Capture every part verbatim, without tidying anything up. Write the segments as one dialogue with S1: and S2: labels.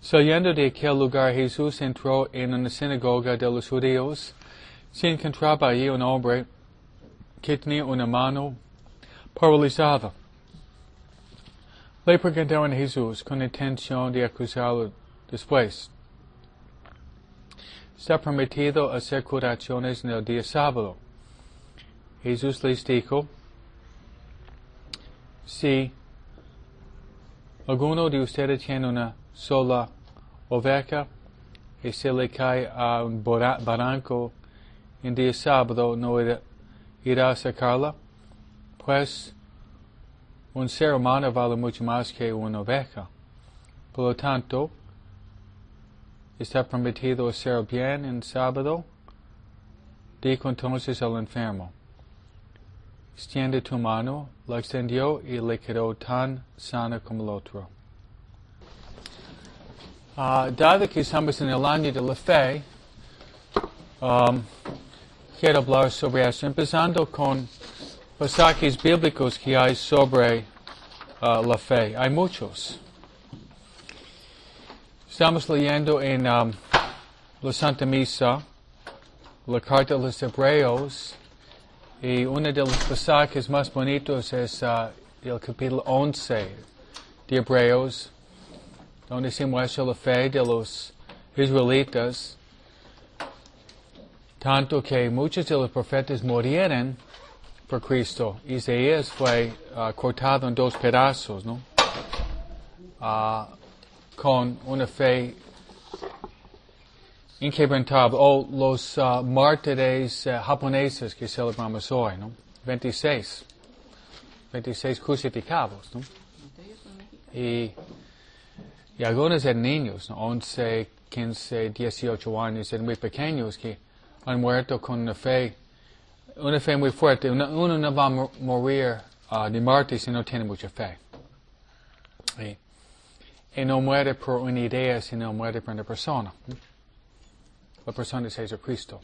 S1: Saliendo de aquel lugar, Jesús entró en una sinagoga de los judíos. Se encontraba allí un hombre que tenía una mano paralizada. Le preguntaron a Jesús con intención de acusarlo después. ¿Está permitido hacer curaciones en el día sábado? Jesús les dijo, si alguno de ustedes tiene una sola oveja y se le cae a un barranco en día sábado, ¿no irá, irá a sacarla? Pues un ser humano vale mucho más que una oveja. Por lo tanto, ¿está permitido hacer el bien en sábado? Dijo entonces al enfermo, extiende tu mano, la extendió y le quedó tan sana como el otro. Uh, dado que estamos en el año de la fe, um, quiero hablar sobre eso, empezando con pasajes bíblicos que hay sobre uh, la fe. Hay muchos. Estamos leyendo en um, la Santa Misa, la Carta de los Hebreos, y uno de los pasajes más bonitos es uh, el capítulo once de Hebreos, donde se muestra la fe de los israelitas, tanto que muchos de los profetas murieron por Cristo. Isaías fue uh, cortado en dos pedazos, ¿no? Uh, con una fe inquebrantable. O los uh, mártires uh, japoneses que celebramos hoy, ¿no? veintiséis. veintiséis crucificados, ¿no? Y, y algunos eran niños, ¿no? once, quince, dieciocho años, eran muy pequeños que han muerto con una fe, una fe muy fuerte. Uno, uno no va a morir uh, de muerte si no tiene mucha fe. Y, y no muere por una idea, sino muere por una persona. La persona es Jesucristo.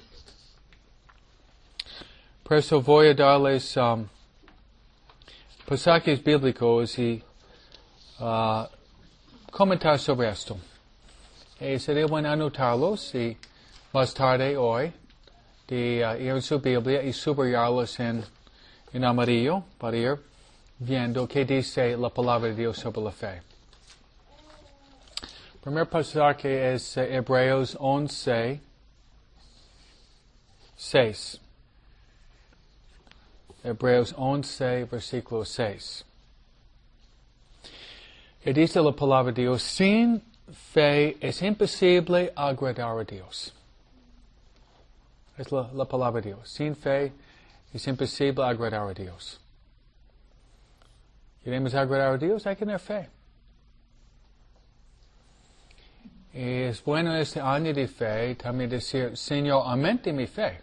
S1: Por eso voy a darles um, pasajes bíblicos y uh, comentar sobre esto. Y sería bueno anotarlos y más tarde hoy de uh, ir en su Biblia y subrayarlos en, en amarillo para ir viendo qué dice la palabra de Dios sobre la fe. El primer pasaje es uh, Hebreos once, seis. Hebreos once, versículo seis. Y dice la palabra de Dios, sin fe es imposible agradar a Dios. Es la, la palabra de Dios. Sin fe es imposible agradar a Dios. ¿Queremos agradar a Dios? Hay que tener fe. Y es bueno este año de fe también decir, Señor, aumente mi fe.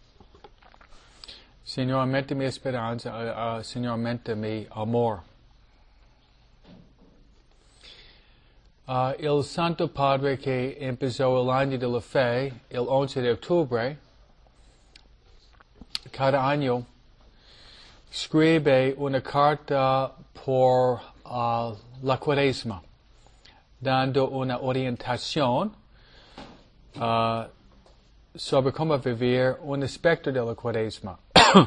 S1: Señor, aumente mi esperanza. Uh, uh, Señor, aumente mi amor. Uh, el Santo Padre que empezó el año de la fe, el once de octubre, cada año escribe una carta por uh, la Cuaresma, dando una orientación uh, sobre cómo vivir un aspecto de la Cuaresma. uh,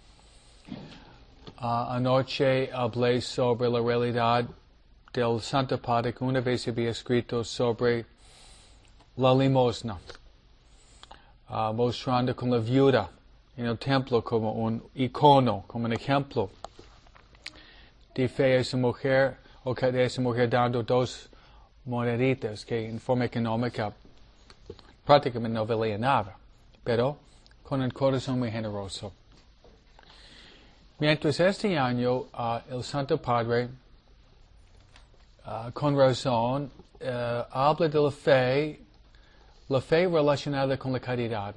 S1: anoche hablé sobre la realidad del Santo Padre que una vez había escrito sobre la limosna, uh, mostrando como la viuda en el templo como un icono, como un ejemplo de fe a esa mujer, o que de esa mujer dando dos moneditas que en forma económica prácticamente no valía nada, pero con un corazón muy generoso. Mientras este año uh, el Santo Padre Uh, con razón, uh, habla de la fe, la fe relacionada con la caridad.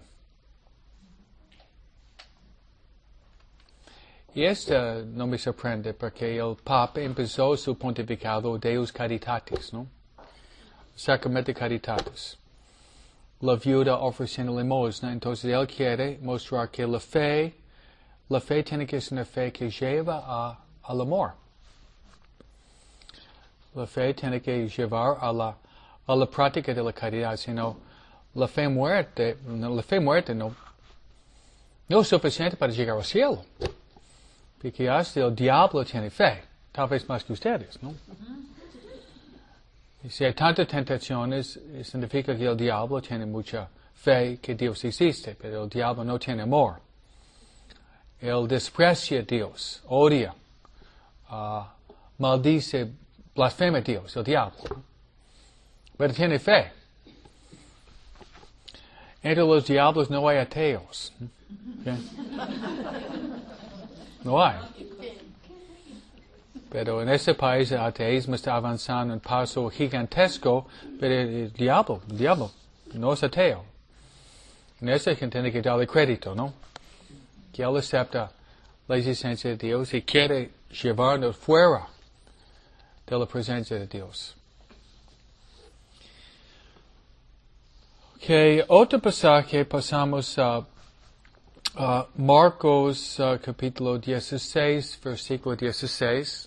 S1: Y esto no me sorprende porque el Papa empezó su pontificado Deus Caritatis, ¿no? Sacramento Caritatis. La viuda ofreciendo limosna, entonces él quiere mostrar que la fe, la fe tiene que ser una fe que lleva a, al amor. La fe tiene que llevar a la, a la práctica de la caridad, sino la fe muerte, la fe muerte no, no es suficiente para llegar al cielo. Porque hasta el diablo tiene fe, tal vez más que ustedes, ¿no? Y si hay tantas tentaciones, significa que el diablo tiene mucha fe que Dios existe, pero el diablo no tiene amor. Él desprecia a Dios, odia, uh, maldice, blasfema a Dios, el diablo. Pero tiene fe. Entre los diablos no hay ateos. ¿Okay? No hay. Pero en este país el ateísmo está avanzando en paso gigantesco, pero el diablo, el diablo no es ateo. En eso que tiene que darle crédito, ¿no? Que él acepta la existencia de Dios y quiere llevarnos fuera de la presencia de Dios. Okay, otro pasaje pasamos a uh, Marcos uh, capítulo dieciséis, versículo dieciséis.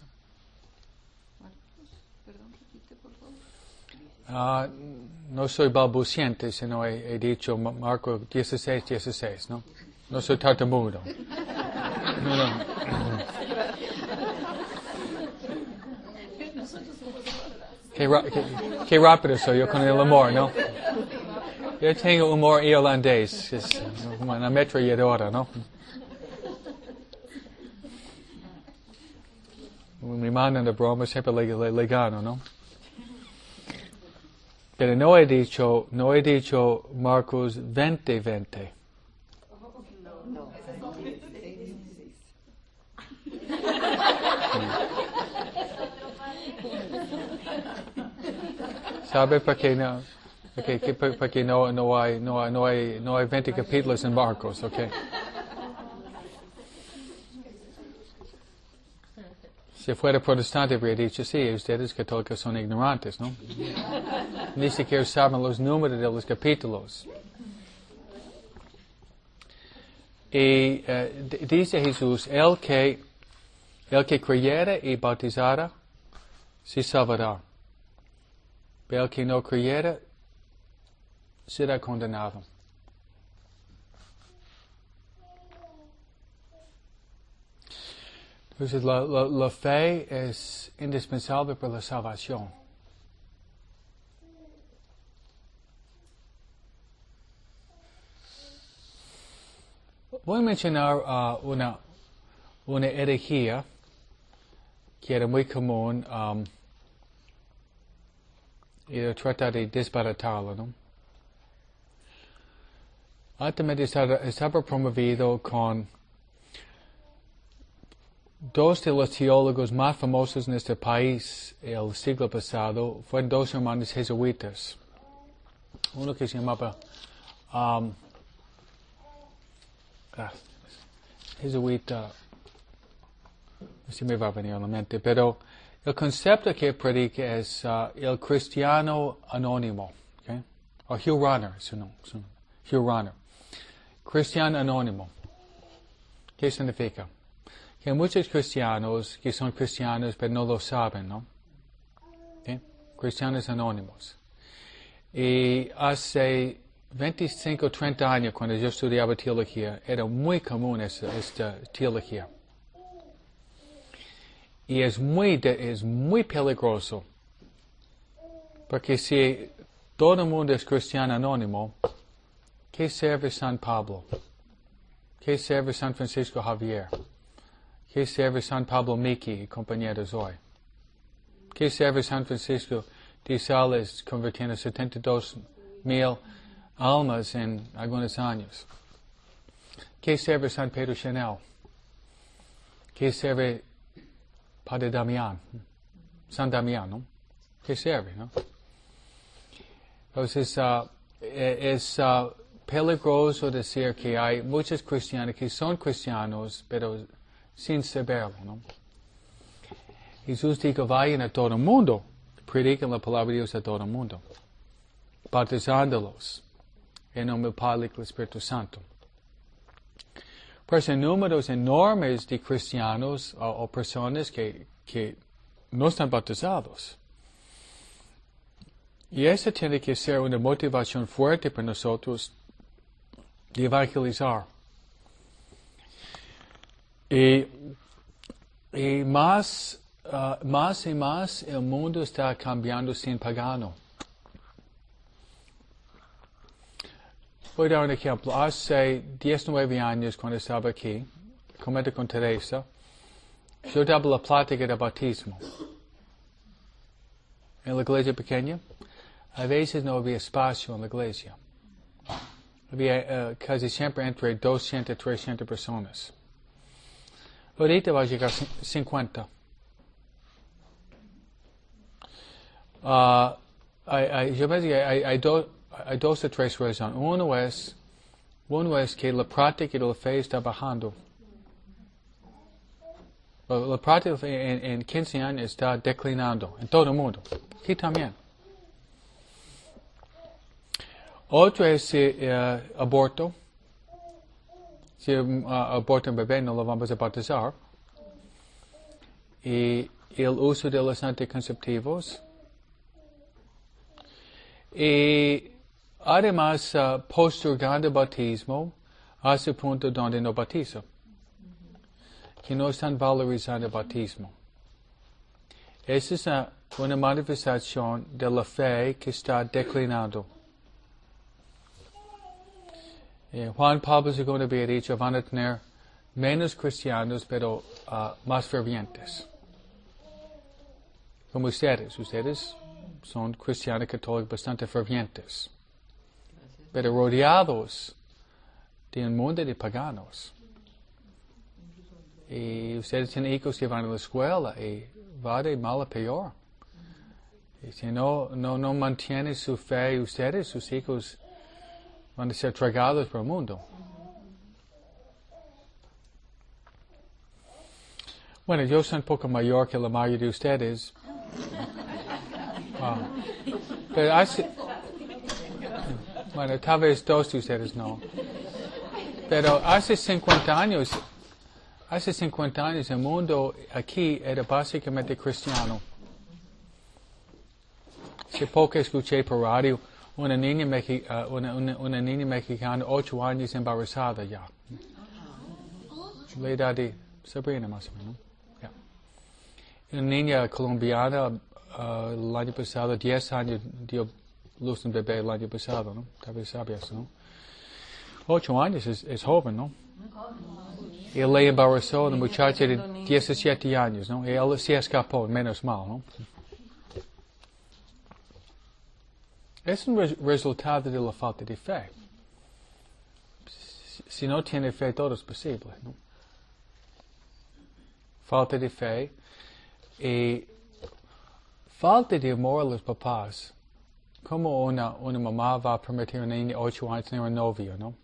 S1: Uh, no soy balbuciente, sino he, he dicho Marcos dieciséis, dieciséis, ¿no? No soy tartamudo. No, no. Qué, qué, qué rápido soy yo con el humor, ¿no? Yo tengo humor irlandés, es una ametralladora, ¿no? Me mandan de broma, siempre le, le, le gano, ¿no? Pero no he dicho, no he dicho Marcos veinte, veinte. ¿Sabe por qué no? Okay, porque no, no hay, no hay, no hay, no hay veinte capítulos en Marcos, okay? Si fuera protestante habría dicho, sí, ustedes católicos son ignorantes, ¿no? Ni siquiera saben los números de los capítulos. Y uh, d- dice Jesús, el que, el que creyera y bautizara, se salvará. Pero el que no creyera, será condenado. Entonces la, la, la fe es indispensable para la salvación. Voy a mencionar uh, una, una herejía que era muy común um, y tratar de desbaratarla, ¿no? Altamente estaba, estaba promovido con dos de los teólogos más famosos en este país el siglo pasado. Fueron dos hermanos jesuitas. Uno que se llamaba um, ah, jesuita, no se me va a venir a la mente, pero el concepto que predica es uh, el cristiano anónimo, ¿okay? O Hugh Runner, su nombre, su nombre, Hugh Runner. Cristiano anónimo. ¿Qué significa? Que hay muchos cristianos que son cristianos pero no lo saben, ¿no? ¿Okay? Cristianos anónimos. Y hace veinticinco, treinta años, cuando yo estudiaba teología, era muy común esta, esta teología. Y es muy, de, es muy peligroso. Porque si todo el mundo es cristiano anónimo, ¿qué sirve San Pablo? ¿Qué sirve San Francisco Javier? ¿Qué sirve San Pablo Miki y compañeros hoy? ¿Qué sirve San Francisco de Sales convirtiendo setenta y dos mil almas en algunos años? ¿Qué sirve San Pedro Chanel? ¿Qué sirve Padre Damián? San Damián, ¿no? ¿Qué sirve, no? Entonces, uh, es uh, peligroso decir que hay muchos cristianos que son cristianos, pero sin saberlo, ¿no? Jesús dijo, vayan a todo el mundo, prediquen la palabra de Dios a todo el mundo, bautizándolos en nombre del Padre y del Espíritu Santo. Pues hay números enormes de cristianos o, o personas que, que no están bautizados. Y esa tiene que ser una motivación fuerte para nosotros de evangelizar. Y, y más, uh, más y más el mundo está cambiando sin pagano. Voy a dar un ejemplo. Hace diecinueve años, cuando estaba aquí, comenté con Teresa, yo daba la plática de bautismo. En la iglesia pequeña, a veces no había espacio en la iglesia. Había uh, casi siempre entre doscientas, trescientas personas. Ahorita va a llegar a cincuenta. Uh, hay, hay, yo me digo, hay, hay, do, hay dos o tres razones. Uno es, uno es que la práctica de la fe está bajando. La, la práctica de la fe en, en quince años está declinando en todo el mundo. Aquí también. Otro es uh, aborto. Si uh, aborta un bebé, no lo vamos a bautizar. Y el uso de los anticonceptivos. Y además, uh, postergando el bautismo hasta el punto donde no bautiza. Que no están valorizando el bautismo. Esa es una, una manifestación de la fe que está declinando. Eh, Juan Pablo segundo había dicho, van a tener menos cristianos, pero uh, más fervientes. Como ustedes, ustedes son cristianos católicos bastante fervientes, pero rodeados de un mundo de paganos. Y ustedes tienen hijos que van a la escuela y va de mal a peor. Y si no, no, no mantienen su fe, ustedes, sus hijos, van a ser tragados por el mundo. Bueno, yo soy un poco mayor que la mayoría de ustedes. Wow. Pero hace, bueno, tal vez dos de ustedes no. Pero hace cincuenta años, hace cincuenta años el mundo aquí era básicamente cristiano. Hace poco escuché por radio una niña, mexi, uh, una, una, una niña mexicana, ocho años embarazada ya. La edad de Sabrina más o menos. Yeah. Una niña colombiana, uh, el año pasado, diez años dio luz un bebé el año pasado, ¿no? Tal vez sabe eso, ¿no? Ocho años es, es joven, ¿no? Y él le embarazó a una muchacha de diecisiete años, ¿no? Y él se escapó, menos mal, ¿no? Es un res resultado de la falta de fe. Si, si no tiene fe, todo es posible, ¿no? Falta de fe y falta de amor a los papás. ¿Cómo una, una mamá va a permitir a una niña de ocho años tener un novio, no?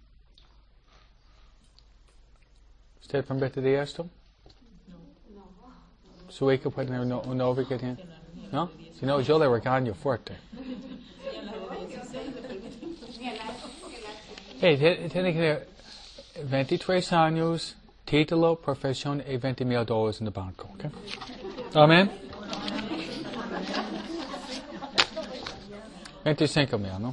S1: ¿Usted permite esto? No. ¿Su hijo puede tener un, un novio que tiene? ¿No? Si no, yo le regaño fuerte. Hey, tiene que tener veintitrés años, título, profesión y veinte mil dólares en el banco. ¿Okay? Amén. veinticinco mil, ¿no?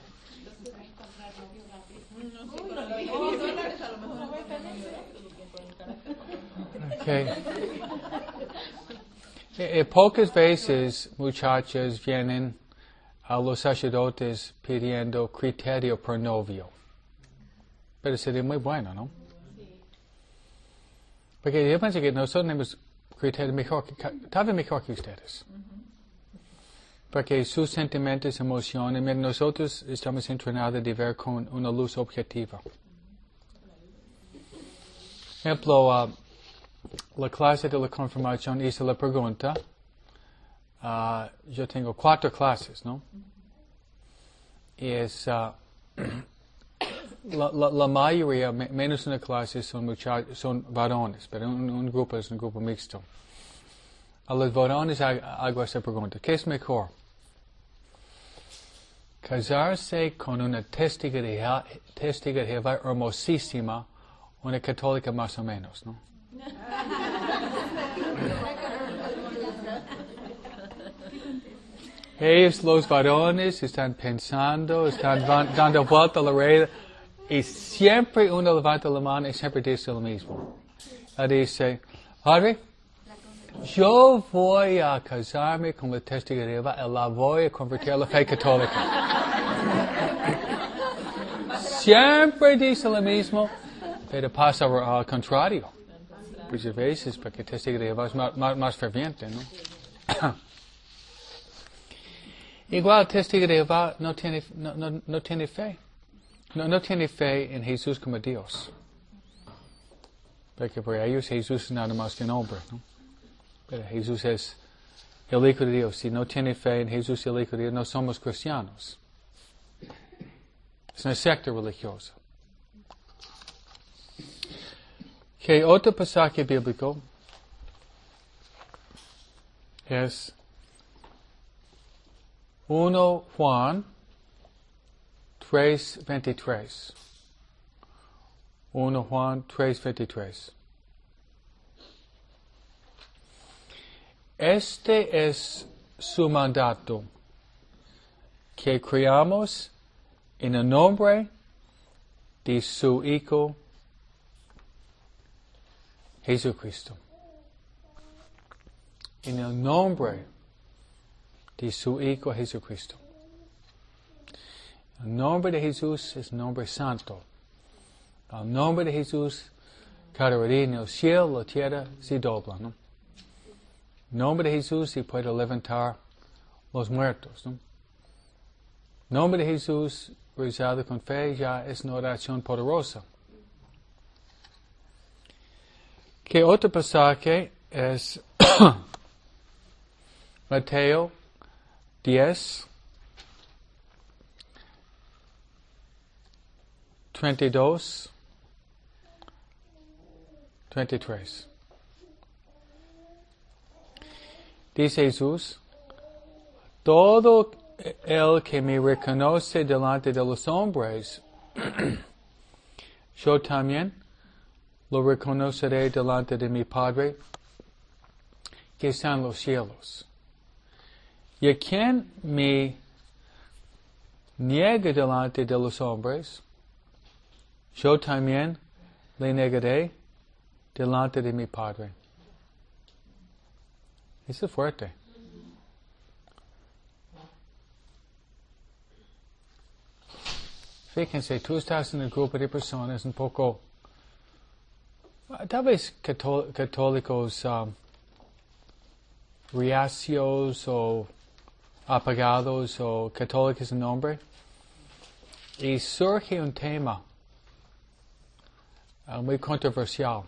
S1: Okay. Eh, eh, pocas veces muchachas vienen a los sacerdotes pidiendo criterio por novio. Pero sería muy bueno, ¿no? Porque yo pienso que nosotros tenemos criterio mejor que, tal vez mejor que ustedes. Porque sus sentimientos, emociones, nosotros estamos entrenados de ver con una luz objetiva. Por ejemplo, uh, la clase de la confirmación hizo la pregunta. Uh, yo tengo cuatro clases, ¿no? Y es, uh, la, la, la mayoría, me, menos una clase, son muchachos, son varones, pero un, un grupo es un grupo mixto. A los varones hago esa pregunta. ¿Qué es mejor? Casarse con una testiga de, testiga de Jehová hermosísima, una católica más o menos, ¿no? Ellos, los varones, están pensando, están van- dando vuelta a la rueda, y siempre uno levanta la mano y siempre dice lo mismo. Él dice, Padre, yo voy a casarme con la testigo de Jehová y la voy a convertir a la fe católica. Siempre dice lo mismo, pero pasa al contrario. Muchas veces, porque el testigo de Jehová es más, más, más ferviente, ¿no? Igual el testigo de Jehová no tiene, no, no, no tiene fe. No, no tiene fe en Jesús como Dios. Porque para ellos Jesús es nada más que un hombre, ¿no? Pero Jesús es el Hijo de Dios. Si no tiene fe en Jesús el Hijo de Dios, no somos cristianos. Es una secta religiosa. Que otro pasaje bíblico es primero Juan tres veintitrés. primero Juan tres veintitrés. Este es su mandato, que creamos en el nombre de su Hijo Jesucristo. En el nombre de su Hijo Jesucristo. El nombre de Jesús es nombre santo. El nombre de Jesús, cada día en el cielo, la tierra se dobla, ¿no? El nombre de Jesús se puede levantar los muertos, ¿no? El nombre de Jesús, rezado con fe, ya es una oración poderosa. Que otro pasaje es Mateo diez, treinta y dos, treinta y tres. Dice Jesús, todo el que me reconoce delante de los hombres, yo también lo reconoceré delante de mi Padre que está en los cielos. Y a quien me niega delante de los hombres, yo también le negaré delante de mi Padre. Eso es fuerte. Fíjense, tú estás en un grupo de personas un poco, tal vez cató- católicos um, reacios o apagados o católicos en nombre, y surge un tema uh, muy controversial.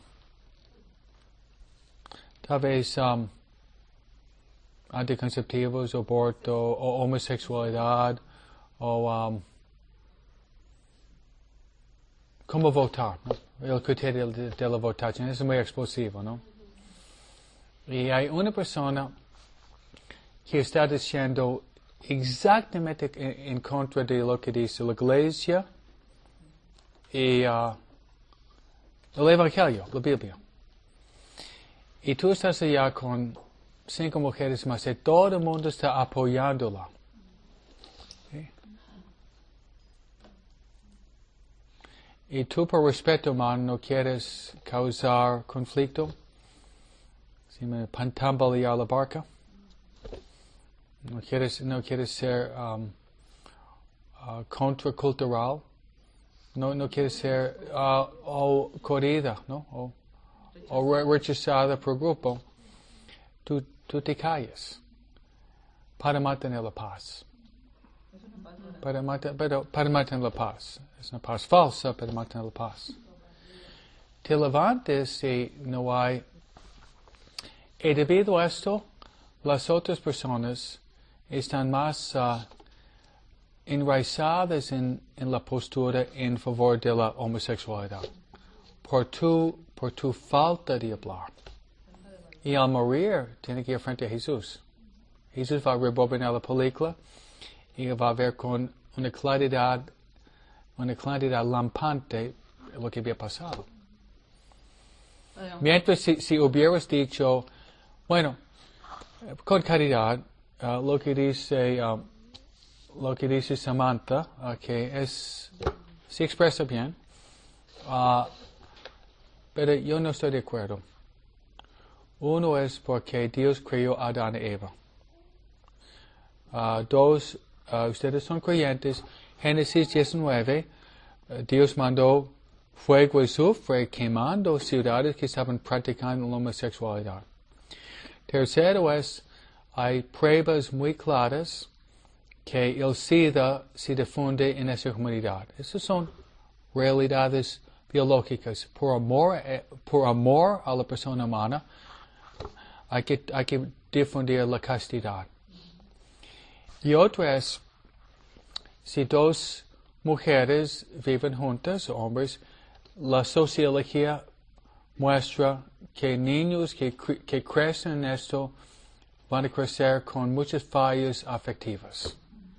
S1: Tal vez um, anticonceptivos, aborto, o homosexualidad, o um, cómo votar, ¿no? El criterio de, de la votación es muy explosivo, ¿no? Y hay una persona que está diciendo exactamente en, en contra de lo que dice la Iglesia y uh, el Evangelio, la Biblia. Y tú estás allá con cinco mujeres más y todo el mundo está apoyándola. ¿Sí? Y tú por respeto, man, no quieres causar conflicto. Si me tambalear la barca. No quieres, no quieres ser um, uh, contracultural. No, no quieres ser uh, o corrida, ¿no? O, o re rechazada por grupo. Tú, tú te calles para mantener la paz. Para, mantener, pero, para mantener la paz. Es una paz falsa, para mantener la paz. Te levantes si no hay. Y debido a esto, las otras personas están más uh, enraizadas en, en la postura en favor de la homosexualidad. Por tu, por tu falta de hablar. Y al morir, tiene que ir frente a Jesús. Jesús va a rebobinar la película y va a ver con una claridad, una claridad lampante lo que había pasado. Mientras si, si hubieras dicho, bueno, con caridad, uh, lo que dice, uh, lo que dice Samantha, uh, que es, se expresa bien, uh, pero yo no estoy de acuerdo. Uno es porque Dios creó a Adán y Eva. Uh, dos, uh, ustedes son creyentes. Génesis diecinueve, uh, Dios mandó fuego y azufre quemando ciudades que estaban practicando la homosexualidad. Tercero es, hay pruebas muy claras que el SIDA se difunde en esa comunidad. Esas son realidades biológicas. Por amor, eh, por amor a la persona humana, hay que, hay que difundir la castidad. Y otra es, si dos mujeres viven juntas, hombres, la sociología muestra que niños que, cre que crecen en esto van a crecer con muchas fallas afectivas.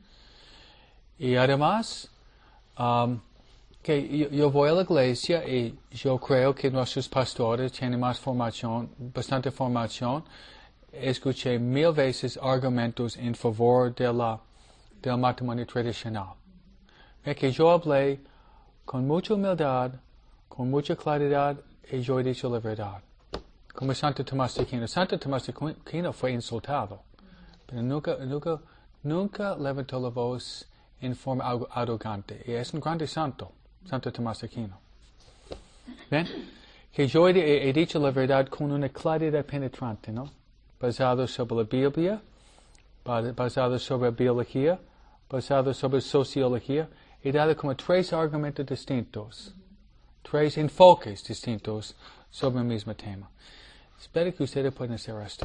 S1: Y además, um, que yo, yo voy a la iglesia y yo creo que nuestros pastores tienen más formación, bastante formación. Escuché mil veces argumentos en favor de la, del matrimonio tradicional. Es que yo hablé con mucha humildad, con mucha claridad, y yo he dicho la verdad. Como Santo Tomás de Aquino. Santo Tomás de Aquino fue insultado, pero nunca, nunca, nunca levantó la voz en forma arrogante. Y es un grande santo, Santo Tomás de Aquino. ¿Ven? Que yo he, he, he dicho la verdad con una claridad penetrante, ¿no? Basado sobre la Biblia, basado sobre biología, basado sobre sociología, he dado como tres argumentos distintos, tres enfoques distintos sobre el mismo tema. Espero que ustedes puedan hacer esto.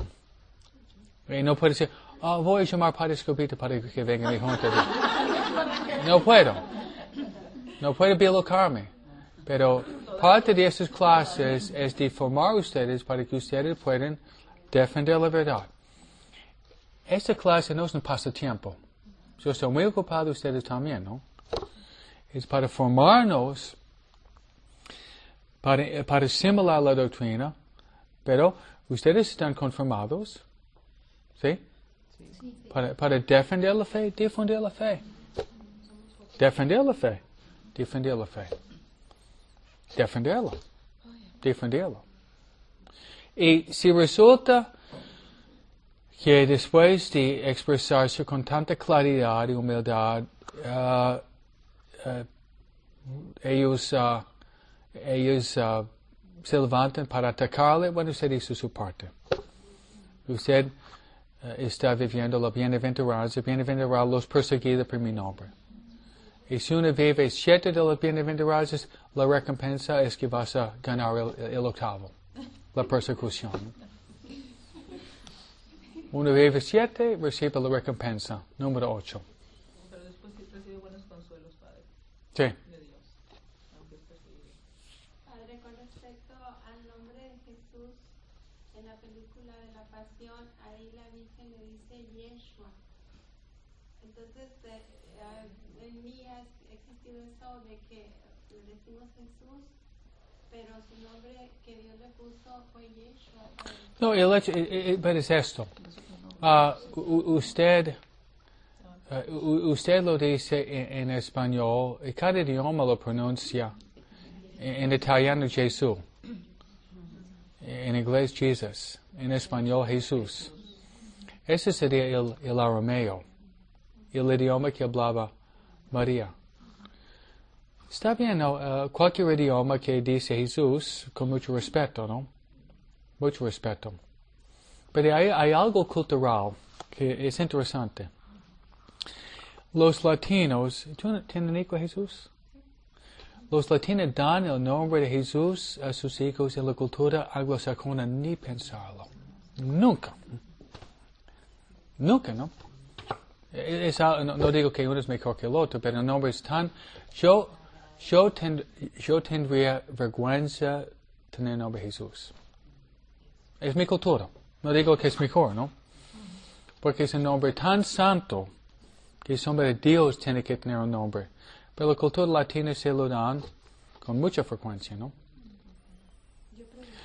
S1: Y no puedo decir, oh, voy a llamar a Padre Escobita para que venga a mi junta. No puedo. No puedo bilocarme. Pero parte de estas clases es de formar ustedes para que ustedes puedan defender la verdad. Esta clase no es un pasatiempo. Yo estoy muy ocupado, ustedes también, ¿no? Es para formarnos, para, para asimilar la doctrina, pero ustedes están conformados, ¿sí? Sí. Para, para defender la fe, defender la fe. Defender la fe, defender la fe. Defenderla, defenderla. Y si resulta que después de expresarse con tanta claridad y humildad, uh, uh, ellos, uh, ellos uh, se levantan para atacarle, bueno, usted hizo su parte. Usted uh, está viviendo la bienaventuranza, bienaventurados los perseguidos por mi nombre. Y si uno vive siete de las bienaventuranzas, la recompensa es que vas a ganar el, el octavo, la persecución. Uno vive siete, recibe la recompensa, número ocho.
S2: Pero después recibe buenos consuelos, Padre.
S1: Sí.
S2: De Dios, aunque es perseguido.
S3: Padre, con respecto al nombre de Jesús, en la película de la Pasión, ahí la Virgen le dice Yeshua. Entonces, eh, eh, en mí ha existido eso de que le decimos Jesús, pero su nombre que Dios le puso fue Yeshua.
S1: No, el hecho, pero es esto. Uh, usted, uh, usted lo dice en, en español, y cada idioma lo pronuncia. En, en italiano, Jesús. En inglés, Jesus. En español, Jesús. Ese sería el, el arameo, el idioma que hablaba María. Está bien, ¿no? Uh, cualquier idioma que dice Jesús, con mucho respeto, ¿no? Mucho respeto. Pero hay, hay algo cultural que es interesante. Los latinos, ¿tú tienes un hijo Jesús? Los latinos dan el nombre de Jesús a sus hijos en la cultura anglosajona, ni pensarlo. Nunca. Nunca, ¿no? Es, no, no digo que uno es mejor que el otro, pero el nombre es tan... Yo, yo, tend, yo tendría vergüenza tener el nombre Jesús. Es mi cultura. No digo que es mejor, ¿no? Porque es un nombre tan santo que el nombre de Dios tiene que tener un nombre. Pero la cultura latina se lo dan con mucha frecuencia, ¿no?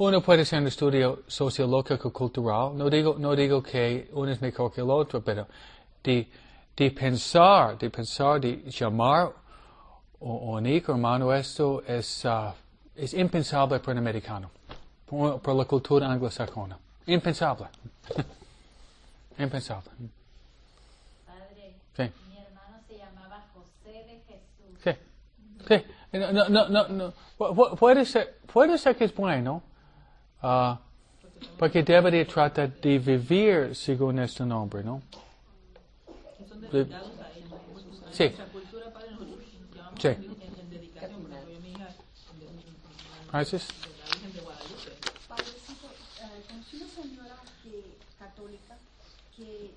S1: uno puede hacer un estudio sociológico cultural. No digo, no digo que uno es mejor que el otro, pero de, de pensar, de pensar, de llamar un hijo hermano, esto es, uh, es impensable para un americano, por, por la cultura anglosajona. Impensable. Impensable.
S4: Padre,
S1: Sí.
S4: mi hermano se llamaba José de Jesús.
S1: Sí. Sí. No, no, no, no, no. Pu- Puede ser, puede ser que es bueno, uh, porque debería tratar de vivir según este nombre, ¿no?
S2: Que son
S1: De-
S2: dedicados a él. En
S1: Sí.
S2: nuestra cultura, padre, nosotros llamamos
S1: Sí.
S2: en, en dedicación. Por ejemplo, yo, mi hija, de, de,
S1: Gracias.
S2: de la Virgen de Guadalupe.
S5: Padrecito, eh, conocí una señora que, católica que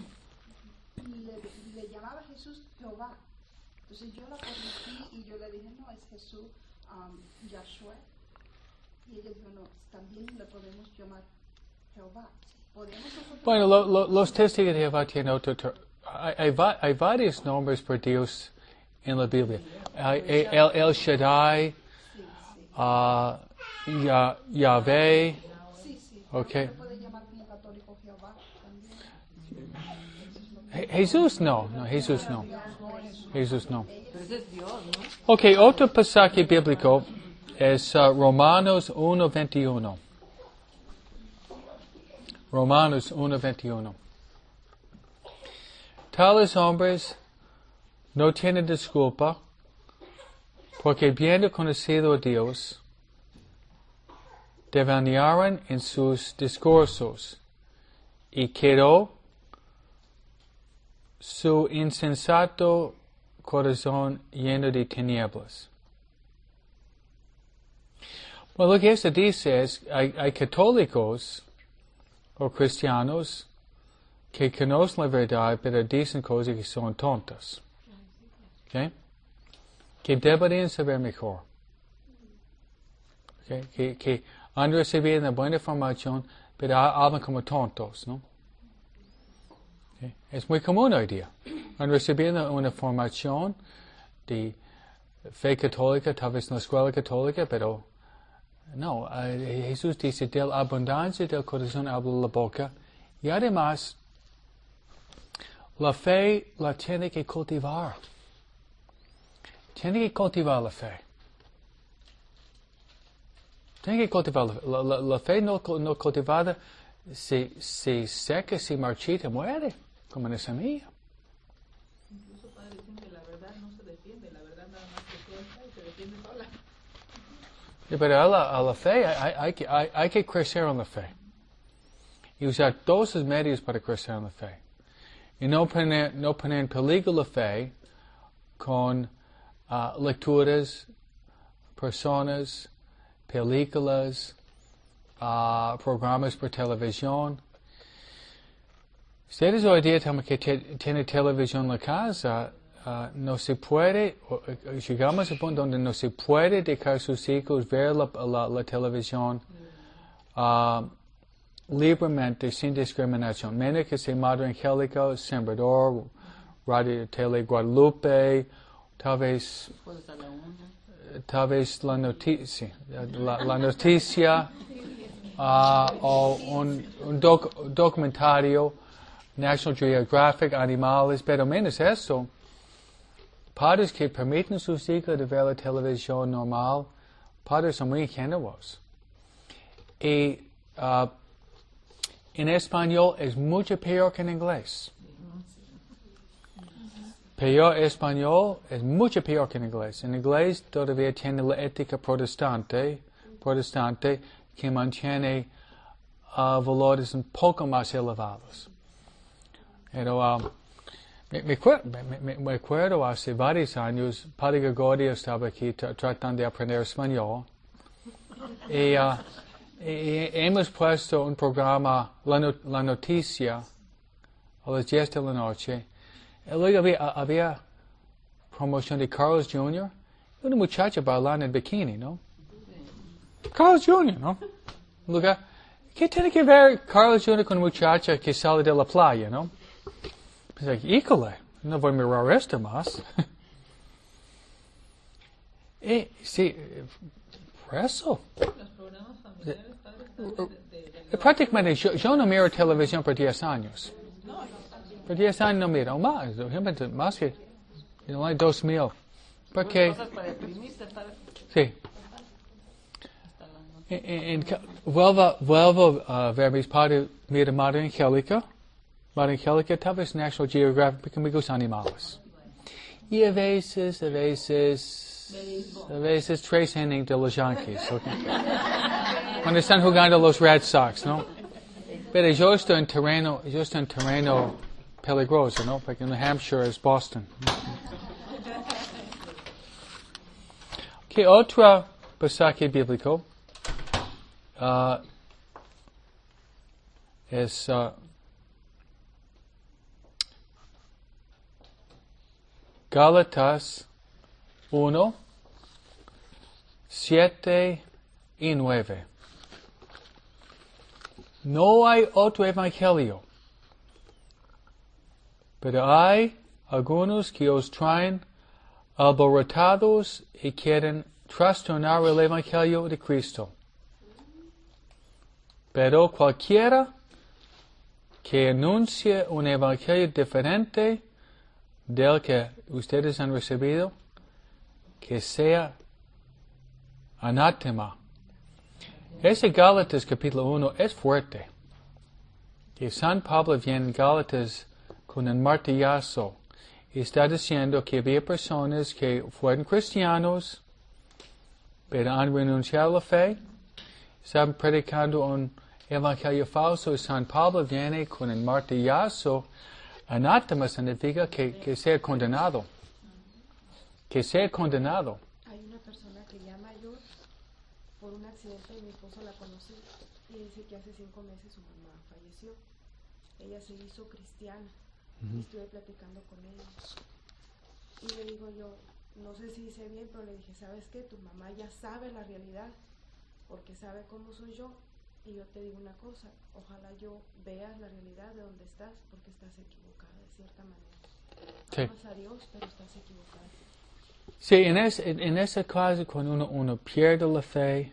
S5: le, le llamaba Jesús Jehová. Entonces yo la conocí y yo le dije, no, es Jesús um, Yahshua. Y ella dijo, no, también le podemos llamar Jehová. ¿Podemos nosotros?
S1: Bueno, lo, lo, los testigos de Jehová tienen otro... ter- Hay, hay, va- hay varios nombres por Dios en la Biblia. Hay El, El Shaddai,
S5: Sí, sí.
S1: uh, Ya- Yahvé,
S5: Sí, sí.
S1: Ok.
S5: ¿Se puede llamar como católico Jehová también?
S1: Je- Jesús no, no, Jesús no. Jesús no.
S2: Pero ese es Dios, ¿no?
S1: Ok, otro pasaje bíblico es uh, Romanos uno veintiuno. Romanos uno veintiuno. Tales hombres no tienen disculpa porque habiendo conocido a Dios, devanearon en sus discursos y quedó su insensato corazón lleno de tinieblas. Bueno, lo que esto dice es, hay, hay católicos o cristianos que conocen la verdad, pero dicen cosas que son tontas. ¿Okay? Que deberían saber mejor. ¿Okay? Que, que han recibido una buena formación, pero ha- hablan como tontos, ¿no? ¿Okay? Es muy común hoy día. Han recibido una formación de fe católica, tal vez en la escuela católica, pero no, eh, Jesús dice, de la abundancia del corazón habla la boca, y además, la fe la tiene que cultivar. Tiene que cultivar la fe. Tiene que cultivar la fe. La, la- la fe no, no cultivada se, se seca, se marchita, muere, como una semilla.
S2: Incluso, padre, dicen que la verdad no se defiende, la verdad nada más se suelta y se defiende sola.
S1: Sí, pero a la, a la fe hay, hay, que, hay, hay que crecer en la fe. Y usar todos los medios para crecer en la fe. Y no poner, no poner en peligro la fe con ah, lecturas, personas, películas, ah, programas por televisión. Ustedes hoy día también que te- tienen televisión en la casa, ah, no se puede, o- o- llegamos al punto donde no se puede dejar a sus hijos ver la, la- la televisión ah, libremente, sin discriminación, menos que sea Madre Angélica, Sembrador, Radio Tele Guadalupe, tal vez,
S2: Pues a la una.
S1: eh, tal vez la noticia, la, la noticia, ah, o un, un doc- documentario, National Geographic, animales, pero menos eso. Padres que permiten a sus hijos de ver la televisión normal, padres son muy ingenuos. Y ah, en español es mucho peor que en inglés. Peor español es mucho peor que en inglés. En inglés todavía tiene la ética protestante, protestante que mantiene ah, valores un poco más elevados. Pero ah, me, me, acuer- me- me- me acuerdo hace varios años, Padre Gregorio estaba aquí tra- tratando de aprender español. Y, ah, y- y hemos puesto un programa, la, no- la noticia, a las diez de la noche. Y luego había, ah, había promoción de Carlos junior Una muchacha bailando en bikini, ¿no? Carlos junior, ¿no? Luego, ¿qué tiene que ver Carlos junior con una muchacha que sale de la playa, no? Pues, híjole, no voy a mirar esto más. Y sí, Por eso.
S2: Los programas familiares, padres, están de, de, de,
S1: Prácticamente yo, yo no miro televisión por diez años.
S2: No,
S1: Por diez años no miro, o más, realmente más que, no hay dos mil. Porque,
S2: cosas para deprimirse, padre.
S1: sí. En, en, en, vuelvo, vuelvo a ver mis padres, mira Madre Angélica. Madre Angélica, tal vez National Geographic, porque me gustan animales. Y a veces, a veces, a veces tres innings de los Yankees, okay. Cuando están jugando los Red Sox, ¿no? Pero yo estoy en terreno, yo estoy en terreno peligroso, ¿no? Porque New Hampshire es Boston. ¿Qué otro pasaje bíblico uh, es uh, Gálatas uno, siete y nueve? No hay otro evangelio, pero hay algunos que os traen alborotados y quieren trastornar el evangelio de Cristo. Pero cualquiera que anuncie un evangelio diferente del que ustedes han recibido, que sea anátema. Ese Gálatas capítulo uno es fuerte. Que San Pablo viene en Gálatas con un martillazo y está diciendo que había personas que fueron cristianos, pero han renunciado a la fe, están predicando un evangelio falso y San Pablo viene con un martillazo. Anátema significa que, que sea condenado. Que sea condenado.
S6: Hay una persona que ya mayor, por un accidente, mi esposo la conoce y dice que hace cinco meses su mamá falleció. Ella se hizo cristiana. Uh-huh. Y estuve platicando con ella. Y le digo yo, no sé si hice bien, pero le dije, ¿sabes qué? Tu mamá ya sabe la realidad, porque sabe cómo soy yo. Y yo te digo una cosa, ojalá yo veas la realidad de donde estás, porque estás equivocada de cierta manera.
S1: Sí.
S6: Amas a Dios, pero estás equivocada.
S1: Sí, en, es, en, en ese caso, cuando uno, uno pierde la fe,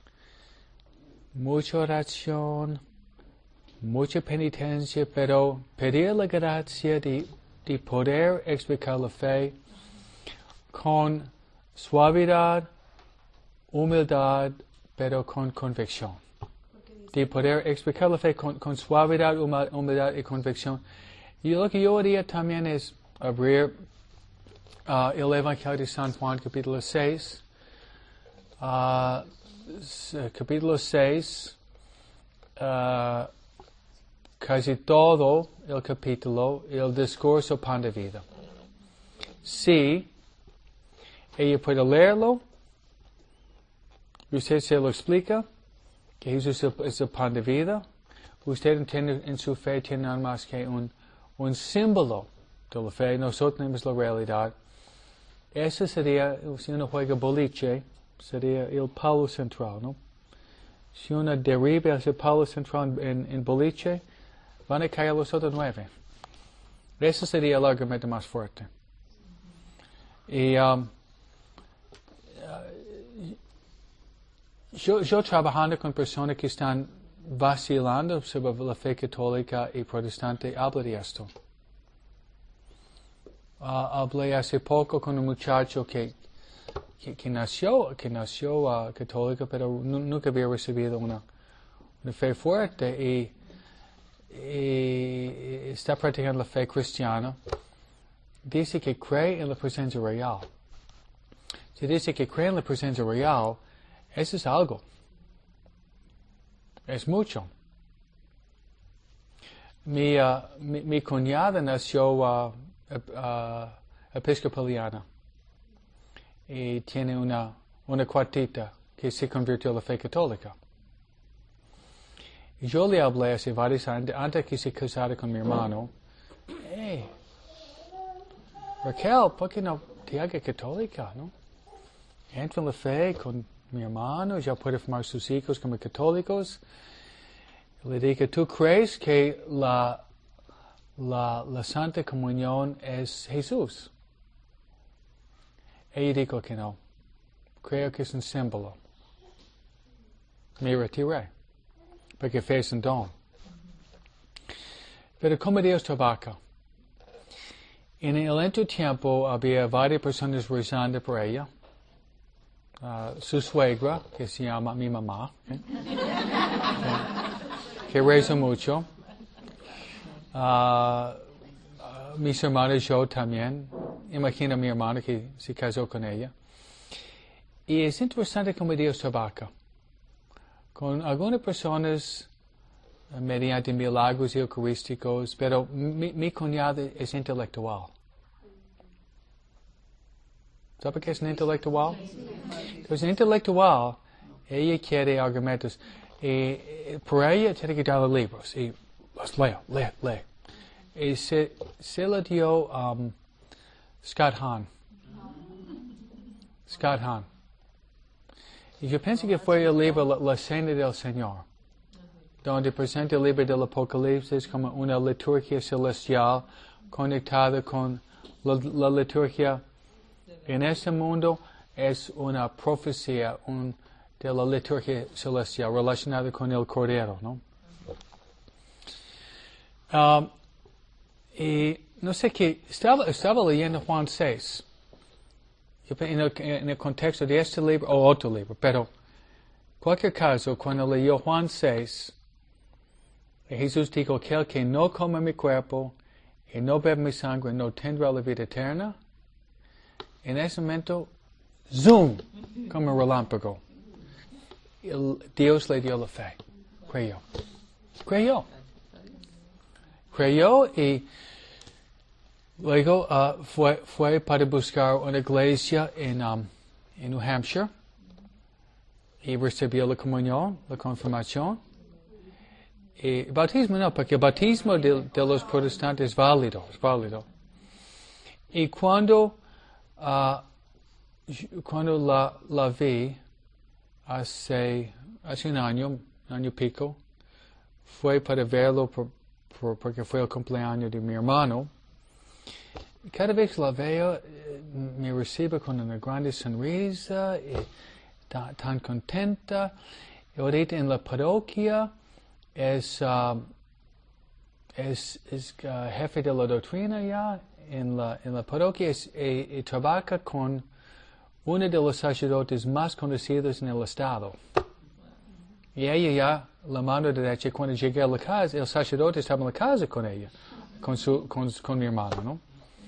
S1: mucha oración, mucha penitencia, pero pedir la gracia de, de poder explicar la fe con suavidad, humildad, pero con convicción. De poder explicar la fe con, con suavidad, humildad y convicción. Y lo que yo haría también es abrir uh, el Evangelio de San Juan, capítulo seis. Uh, capítulo seis. Uh, casi todo el capítulo, el discurso pan de vida. Sí, ella puede leerlo, y usted se lo explica, que Jesús es el pan de vida. Usted entiende en su fe, tiene nada más que un, un símbolo de la fe. Nosotros tenemos la realidad. Ese sería, si uno juega boliche, sería el palo central, ¿no? Si uno deriva ese palo central en, en boliche, van a caer los otros nueve. Ese sería el argumento más fuerte. Y um, Yo, yo trabajando con personas que están vacilando sobre la fe católica y protestante, hablo de esto. Uh, hablé hace poco con un muchacho que, que, que nació, que nació uh, católico, pero nunca había recibido una, una fe fuerte y, y está practicando la fe cristiana. Dice que cree en la presencia real. Si dice que cree en la presencia real, eso es algo. Es mucho. Mi, uh, mi, mi cuñada nació uh, uh, episcopaliana y tiene una, una cuartita que se convirtió a la fe católica. Y yo le hablé hace varios años, antes que se casara con mi hermano, hey, Raquel, ¿por qué no te hagas católica, no? Entra en la fe con mi hermano, ya puede formar sus hijos como católicos. Le dije, ¿tú crees que la, la, la Santa Comunión es Jesús? Ella dijo que no. Creo que es un símbolo. me retiré, porque fe es un don. Pero como Dios trabaja, en el entretiempo había varias personas rezando por ella. Uh, su suegra, que se llama mi mamá, ¿eh? que, que reza mucho. Uh, uh, mis hermanos, yo también. Imagino a mi hermana que se casó con ella. Y es interesante cómo Dios trabaja. Con algunas personas, uh, mediante milagros eucarísticos, pero mi, mi cuñada es intelectual. ¿Sabe qué es un intelectual? Entonces, un intelectual, ella quiere argumentos. Y, y por ella tiene que darle libros. Y los leo, lee, lee. Y se, se le dio um, Scott Hahn. Scott Hahn. Y yo pienso que fue el libro La, La Cena del Señor, donde presenta el libro del Apocalipsis como una liturgia celestial conectada con la, la liturgia en este mundo. Es una profecía un, de la liturgia celestial relacionada con el Cordero, ¿no? Um, y no sé qué, estaba, estaba leyendo Juan seis, en el, en el contexto de este libro o otro libro, pero en cualquier caso, cuando leyó Juan seis, Jesús dijo, aquel que no come mi cuerpo y no bebe mi sangre no tendrá la vida eterna. En ese momento, zoom, como un relámpago, el, Dios le dio la fe, creyó, creyó, creyó y luego uh, fue, fue para buscar una iglesia en, um, en New Hampshire y recibió la comunión, la confirmación. Y el bautismo no, porque el bautismo de, de los protestantes es válido, es válido. Y cuando, uh, cuando la, la vi hace, hace un año, un año y pico, fue para verlo por, por, porque fue el cumpleaños de mi hermano. Cada vez que la veo, me recibe con una grande sonrisa, y tan, tan contenta. Y ahorita en la parroquia es, uh, es, es uh, jefe de la doctrina ya. En la, en la parroquia es, y, y trabaja con uno de los sacerdotes más conocidos en el estado. Y ella ya, la mano derecha, cuando llegué a la casa, el sacerdote estaba en la casa con ella, con, su, con, con mi hermano, ¿no?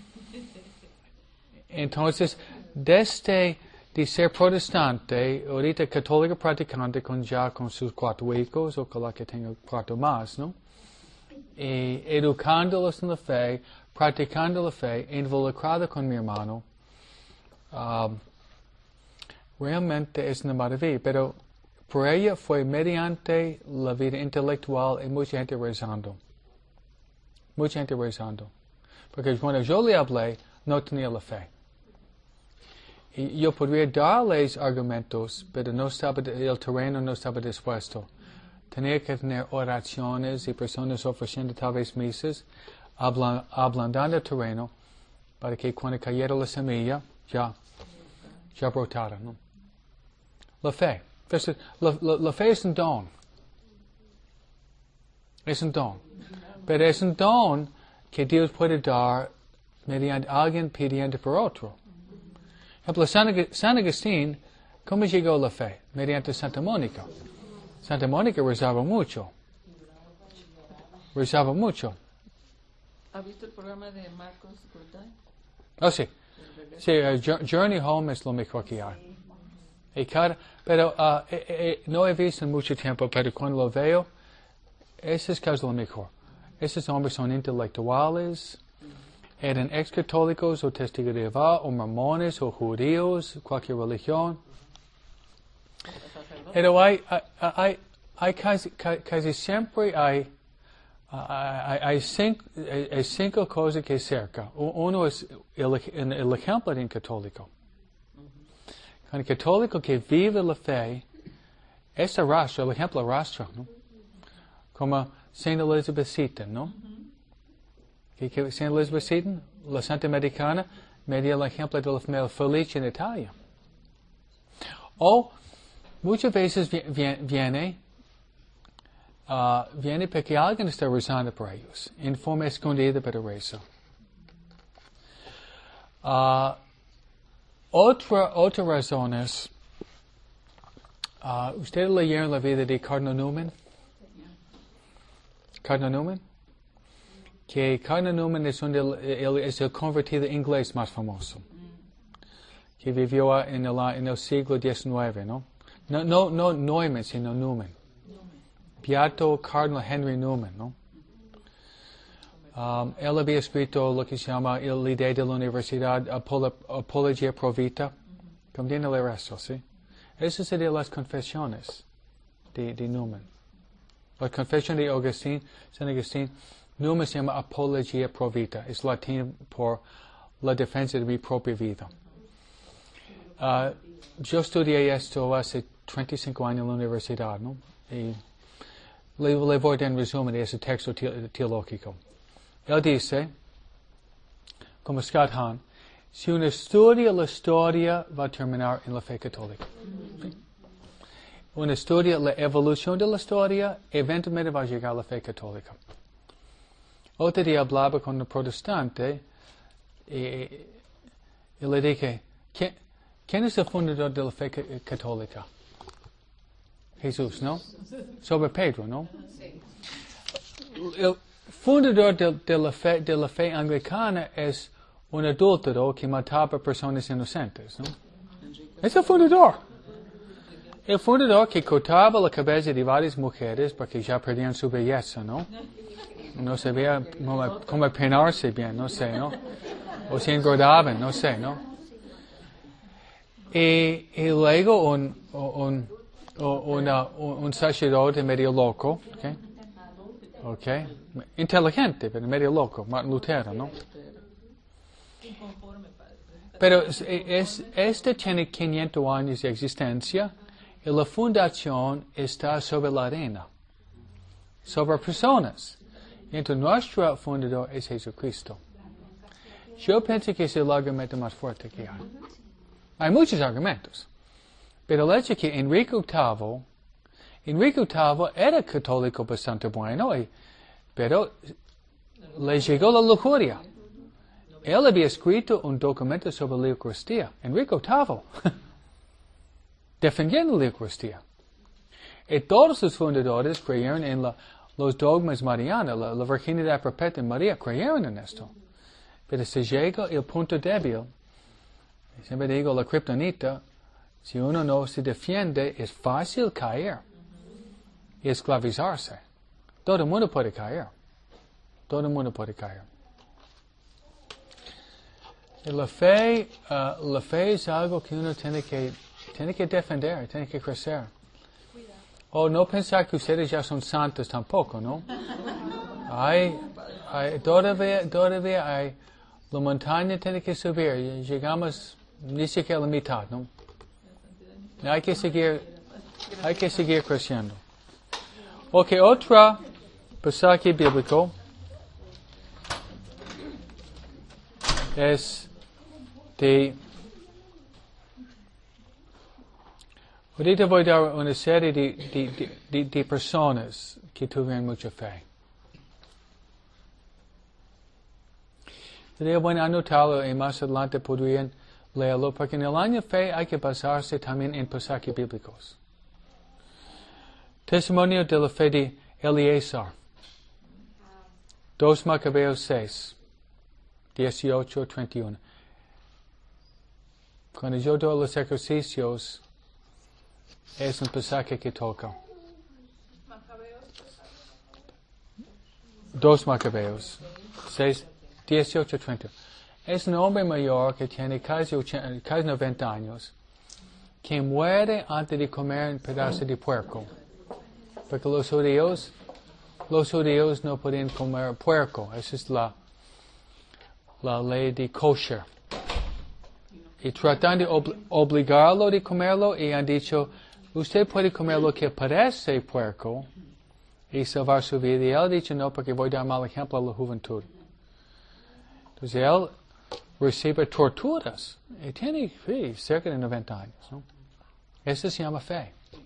S1: Entonces, desde de ser protestante, ahorita católico practicante con ya con sus cuatro hijos, o con la que tenga cuatro más, ¿no? Y educándolos en la fe, practicando la fe, involucrada con mi hermano, um, realmente es una maravilla, pero por ella fue mediante la vida intelectual y mucha gente rezando. Mucha gente rezando. Porque cuando yo le hablé, no tenía la fe. Y yo podría darles argumentos, pero no estaba, el terreno no estaba dispuesto. Tenía que tener oraciones y personas ofreciendo tal vez misas, hablan, ablandando el terreno, para que cuando cayera la semilla, ya, ya brotara, ¿no? La fe. La, la, la fe es un don. Es un don. Pero es un don que Dios puede dar mediante alguien pidiendo por otro. Por ejemplo, San, San Agustín, ¿cómo llegó la fe? Mediante Santa Mónica. Santa Mónica rezaba mucho. Rezaba mucho.
S2: ¿Ha visto el programa de Marcos Gordon?
S1: Oh, sí. Sí, uh, Journey Home es lo mejor que hay. Y cada, pero uh, eh, eh, no he visto en mucho tiempo, pero cuando lo veo, ese es casi lo mejor. Esos hombres son intelectuales, eran ex-católicos o testigos de Jehová, o mormones, o judíos, cualquier religión. Pero hay, hay, hay, hay casi, casi siempre hay, hay, hay, cinco, hay cinco cosas que cerca. Uno es el, el ejemplo de un católico. Un católico que vive la fe, es arrastra, el ejemplo arrastra, ¿no? Como Saint Elizabeth Seton, ¿no? Que, que Saint Elizabeth Seton, la santa americana, me dio el ejemplo de la familia feliz en Italia. O muchas veces vi- vi- viene, uh, viene porque alguien está rezando por ellos, en forma escondida pero reza. Uh, otra, otra razón es, uh, ¿ustedes leyeron la vida de Cardinal Newman? Cardinal Newman? Que Cardinal Newman es, un del, el, es el convertido inglés más famoso, que vivió en el, en el siglo diecinueve, ¿no? No, no, no Neumann, sino Newman. Beato Cardinal Henry Newman, ¿no? Um, él había escrito lo que se llama el idea de la universidad Apolo, Apologia Pro Vita. Conviene leer eso, ¿sí? Esas serían las confesiones de, de Newman. La confesión de Agustín, San Agustín, Newman se llama Apologia Pro Vita. Es latín por la defensa de mi propia vida. Uh, yo estudié esto hace treinta y cinco años en la universidad, ¿no? Y le, le voy a dar un resumen de ese texto te, teológico. Él dice, como Scott Hahn, si uno estudia la historia, va a terminar en la fe católica. ¿Sí? Uno estudia la evolución de la historia, eventualmente va a llegar a la fe católica. Otro día hablaba con un protestante y, y le dije, ¿quién, ¿quién es el fundador de la fe católica? Jesús, ¿no? Sobre Pedro, ¿no? El fundador de, de, la fe, de la fe anglicana es un adúltero que mataba personas inocentes, ¿no? Es el fundador. El fundador que cortaba la cabeza de varias mujeres porque ya perdían su belleza, ¿no? No sabía cómo, cómo peinarse bien, no sé, ¿no? O se engordaban, no sé, ¿no? Y, y luego un, un, una, un sacerdote medio loco, ¿ok? Okay. Inteligente, pero medio loco, Martin Lutero, ¿no? Pero es, es, este tiene quinientos años de existencia y la fundación está sobre la arena, sobre personas. Entonces, nuestro fundador es Jesucristo. Yo pienso que es el argumento más fuerte que hay. Hay muchos argumentos, pero el hecho que Enrique octavo Enrique octavo era católico bastante bueno, y, pero le llegó la lujuria. Él había escrito un documento sobre la Eucaristía. Enrique octavo defendiendo la Eucaristía. Y todos los fundadores creyeron en la, los dogmas marianos, la, la virginidad perpetua de María, creyeron en esto. Pero se llega el punto débil. Siempre digo, la kriptonita, si uno no se defiende, es fácil caer y esclavizarse. Todo el mundo puede caer. Todo el mundo puede caer. Y la fe, uh, la fe es algo que uno tiene que, tiene que defender, tiene que crecer. O no pensar que ustedes ya son santos tampoco, ¿no? Hay, hay, todavía, todavía hay, la montaña tiene que subir, llegamos ni siquiera a la mitad, ¿no? Hay que seguir, hay que seguir creciendo. Ok, otro pasaje bíblico es de... Ahorita voy a dar una serie de, de, de, de personas que tuvieron mucha fe. Sería bueno anotarlo y más adelante podrían leerlo, porque en el año fe hay que basarse también en pasajes bíblicos. Testimonio de la fe de Eliezer. dos Macabeos seis, dieciocho a treinta y uno. Cuando yo doy los ejercicios, es un pasaje que toca. dos Macabeos seis, dieciocho a treinta. Es un hombre mayor que tiene casi, ochenta, casi noventa años, que muere antes de comer un pedazo de puerco. Porque los judíos, los judíos no podían comer puerco. Esa es la, la ley de kosher. Y tratan de ob, obligarlo de comerlo y han dicho, usted puede comer lo que parece puerco y salvar su vida. Y él ha dicho no, porque voy a dar mal ejemplo a la juventud. Entonces él recibe torturas y tiene sí, cerca de noventa años, ¿no? Eso se llama fe.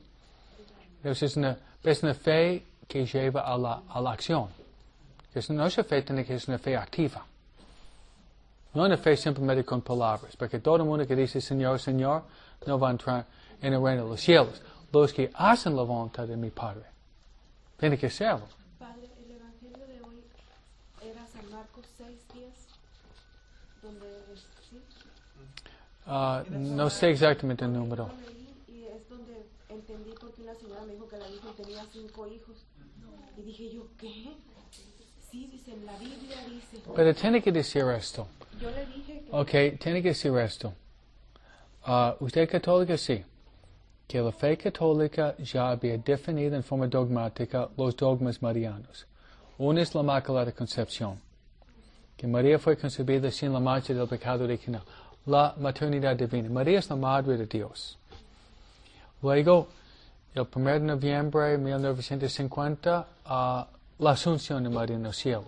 S1: Es una, es una fe que lleva a la, a la acción. Es, no es una fe tiene que es una fe activa. No una fe simplemente con palabras, porque todo el mundo que dice Señor, Señor, no va a entrar en el reino de los cielos. Los que hacen la voluntad de mi Padre. Tiene que serlo.
S6: Padre, el Evangelio de hoy era San Marcos seis diez, donde es, ¿sí?
S1: Uh, no sé exactamente el número.
S6: Yo leí y es donde entendí porque una señora me dijo que la Virgen tenía cinco hijos. Y dije yo, ¿qué? Sí, dice, en la Biblia dice.
S1: Pero tiene que decir esto.
S6: Yo le dije que...
S1: Ok, tiene que decir esto. Uh, ¿Usted es católica? Sí. Que la fe católica ya había definido en forma dogmática los dogmas marianos. Uno es la Inmaculada Concepción, que María fue concebida sin la mancha del pecado original. La maternidad divina. María es la Madre de Dios. Luego, el primero de noviembre de mil novecientos cincuenta, uh, la Asunción de María en el cielo.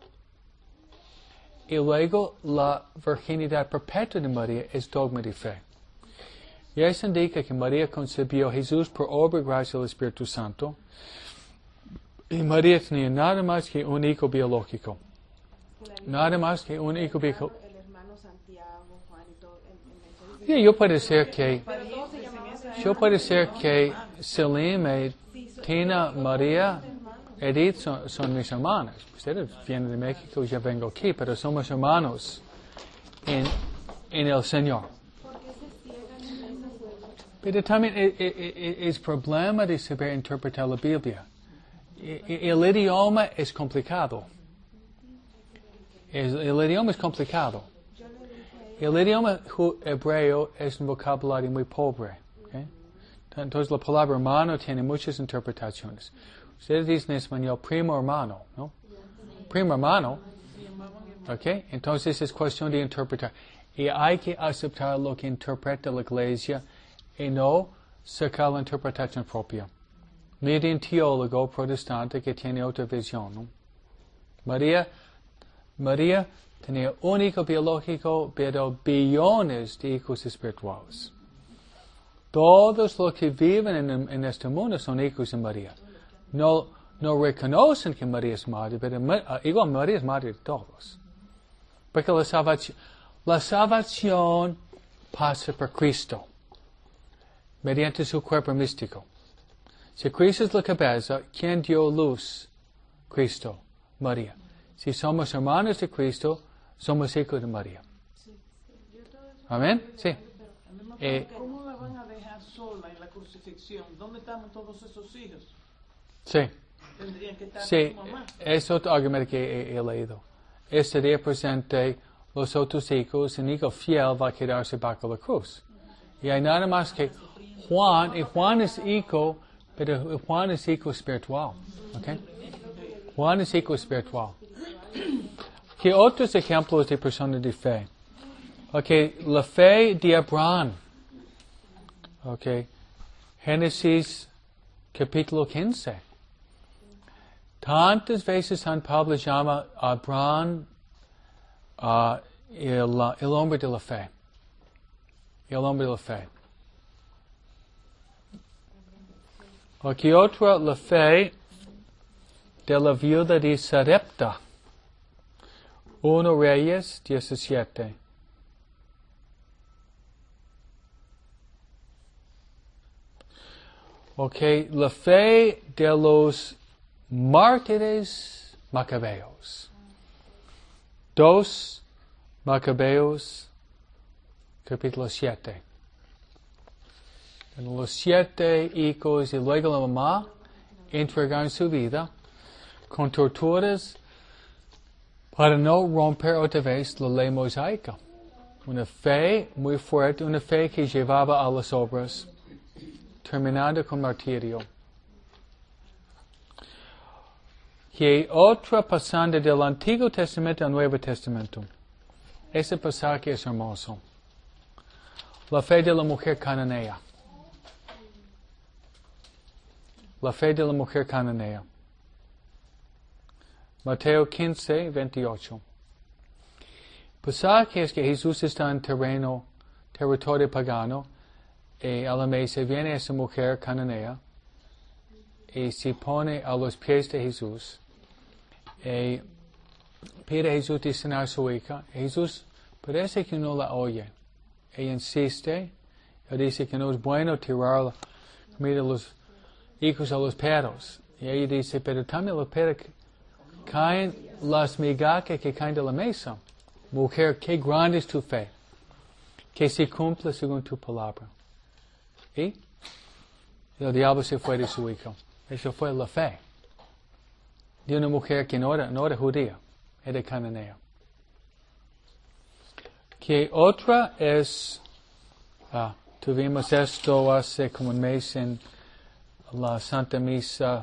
S1: Y luego, la virginidad perpetua de María es dogma de fe. Y eso indica que María concebió a Jesús por obra y gracia del Espíritu Santo. Y María tenía nada más que un hijo biológico. Nada más que un hijo biológico.
S6: El hermano Santiago, Juan y todo. En, en
S1: Sí, yo puede ser que, yo puede ser que Selime, Tina, María, Edith son, son mis hermanas. Ustedes vienen de México, yo vengo aquí, pero somos hermanos en, en el Señor. Pero también es, es, es problema de saber interpretar la Biblia. El idioma es complicado. El, el idioma es complicado. El idioma hebreo es un vocabulario muy pobre. ¿Okay? Entonces la palabra hermano tiene muchas interpretaciones. Ustedes dicen en español primo hermano, ¿no? Primo hermano. ¿Okay? Entonces es cuestión de interpretar. Y hay que aceptar lo que interpreta la Iglesia y no sacar la interpretación propia. Ni de un teólogo protestante que tiene otra visión, ¿no? María, María tenía un hijo biológico, pero billones de hijos espirituales. Todos los que viven en, en este mundo son hijos de María. No, no reconocen que María es madre, pero uh, igual María es madre de todos. Porque la salvación, la salvación pasa por Cristo, mediante su cuerpo místico. Si Cristo es la cabeza, ¿quién dio luz? Cristo, María. Si somos hermanos de Cristo, somos hijos de María. ¿Amén? Sí. Eh,
S2: ¿Cómo la van a dejar sola en la crucifixión? ¿Dónde están todos esos hijos?
S1: Sí.
S2: Tendrían que estar
S1: Sí,
S2: con su mamá.
S1: es otro argumento que he, he leído. Este día presente, los otros hijos, el hijo fiel va a quedarse bajo la cruz. Y hay nada más que Juan, y Juan es hijo, pero Juan es hijo espiritual. ¿Okay? Juan es hijo espiritual. ¿Qué otros ejemplos de personas de fe? Okay, la fe de Abraham. Okay, Génesis capítulo quince. Tantas veces San Pablo llama a Abraham uh, el, el hombre de la fe. El hombre de la fe. Aquí otra, la fe de la viuda de Sarepta. uno Reyes diecisiete. Ok, la fe de los mártires macabeos. Dos Macabeos, capítulo siete. Los siete hijos y luego la mamá entregaron su vida con torturas para no romper otra vez la ley mosaica. Una fe muy fuerte, una fe que llevaba a las obras, terminando con martirio. Que otra pasante del Antiguo Testamento al Nuevo Testamento. Ese pasaje es hermoso. La fe de la mujer cananea. La fe de la mujer cananea. Mateo quince, veintiocho. Pasaje es que Jesús está en terreno, territorio pagano, y a la mesa viene esa mujer cananea, y se pone a los pies de Jesús y pide a Jesús de sanar a su hija. Jesús parece que no la oye. Ella insiste. Él dice que no es bueno tirar la comida de los hijos a los perros. Y ella dice, pero también los perros caen las migajas que caen de la mesa. Mujer, qué grande es tu fe, que se cumple según tu palabra. Y el diablo se fue de su hijo. Eso fue la fe de una mujer que no era, no era judía, era cananea. Que otra es, ah, tuvimos esto hace como un mes en la Santa Misa,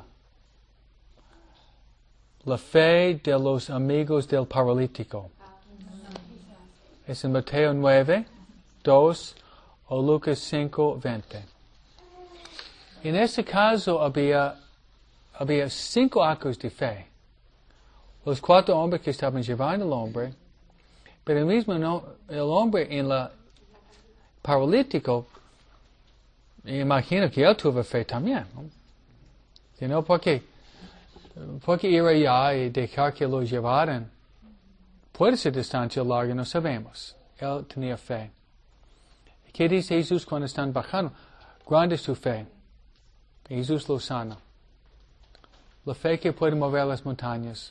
S1: la fe de los amigos del paralítico. Es en Mateo nueve, dos o Lucas cinco, veinte. En este caso había, había cinco actos de fe. Los cuatro hombres que estaban llevando al hombre, pero el mismo no, el hombre en la paralítico, imagino que él tuvo fe también, ¿no? You know, porque, porque ir allá y dejar que lo llevaran, puede ser distancia larga, no sabemos. Él tenía fe. ¿Qué dice Jesús cuando están bajando? Grande es tu fe. Jesús lo sana. La fe que puede mover las montañas.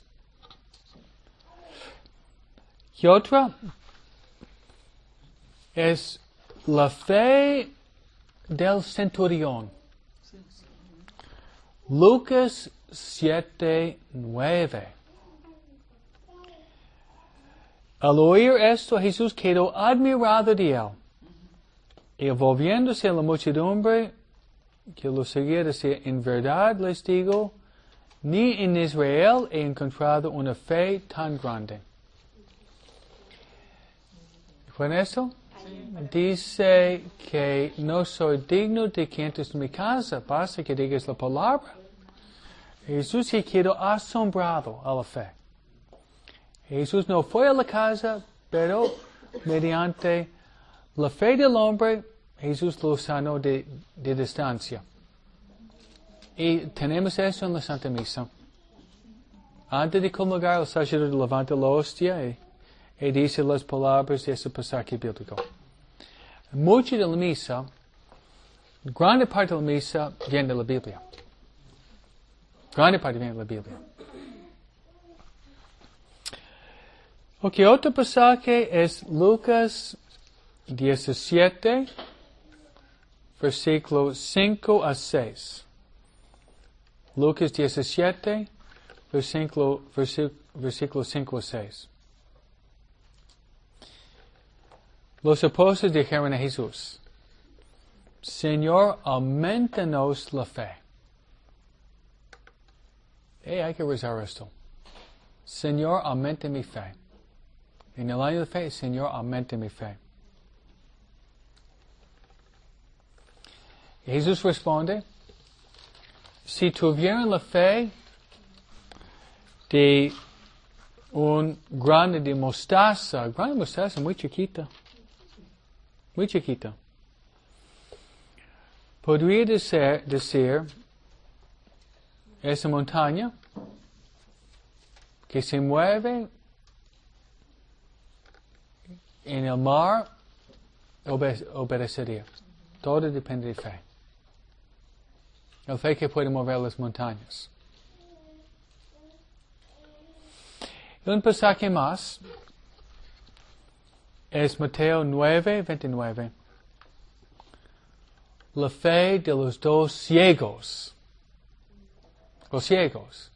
S1: Y otra es la fe del centurión. Lucas siete, nueve. Al oír esto, Jesús quedó admirado de él. Y volviéndose a la muchedumbre que lo seguía, decía, en verdad les digo, ni en Israel he encontrado una fe tan grande. ¿Con eso? Dice que no soy digno de que entres en mi casa, basta que digas la palabra. Jesús se quedó asombrado a la fe. Jesús no fue a la casa, pero mediante la fe del hombre, Jesús lo sanó de, de distancia. Y tenemos eso en la Santa Misa. Antes de comulgar, el sacerdote levanta la hostia y, y dice las palabras de ese pasaje bíblico. Mucho de la misa, grande parte de la misa viene de la Biblia. Grande parte viene de la Biblia. Ok, otro pasaje es Lucas diecisiete, versículo cinco a seis. Lucas diecisiete, versículo, versículo cinco a seis. Los apóstoles dijeron a Jesús, Señor, aumentanos la fe. Hey, hay que rezar esto. Señor, aumenta mi fe. En el año de fe, Señor, aumenta mi fe. Y Jesús responde, si tuvieran la fe de un grano de mostaza, grano de mostaza muy chiquita, muy chiquita, podría decir, decir esa montaña que se mueve en el mar, obede- obedecería. Todo depende de fe. El fe que puede mover las montañas. Y un pasaje más es Mateo nueve, veintinueve. La fe de los dos ciegos. Los ciegos.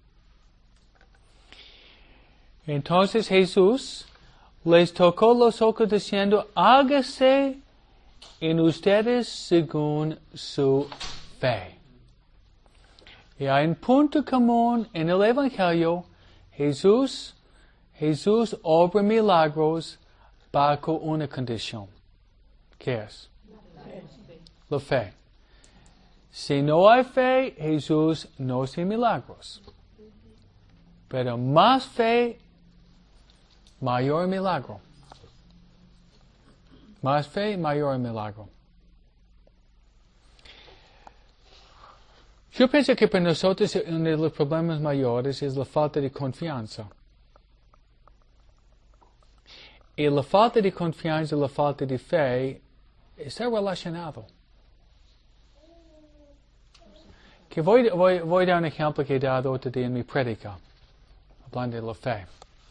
S1: Entonces Jesús les tocó los ojos diciendo, hágase en ustedes según su fe. Y hay un punto común en el Evangelio. Jesús, Jesús obra milagros bajo una condición. ¿Qué es? La fe. Si no hay fe, Jesús no hace milagros. Pero más fe, mayor milagro. Más fe, mayor milagro. Yo pienso que para nosotros uno de los problemas mayores es la falta de confianza. Y la falta de confianza y la falta de fe está relacionado. Que voy, voy, voy a dar un ejemplo que he dado otro día en mi prédica, hablando de la fe.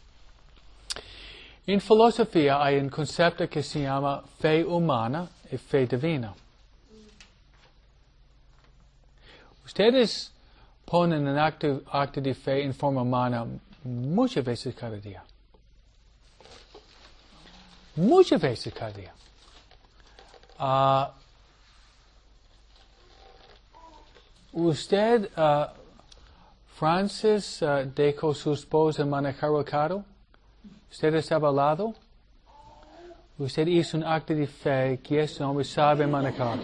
S1: En filosofía hay un concepto que se llama fe humana y fe divina. Ustedes ponen un acto, acto de fe en forma humana muchas veces cada día. Muchas veces cada día. Uh, usted, uh, Francis, uh, dejó su esposa manejar el carro. Usted estaba al lado. Usted hizo un acto de fe que este hombre sabe manejar.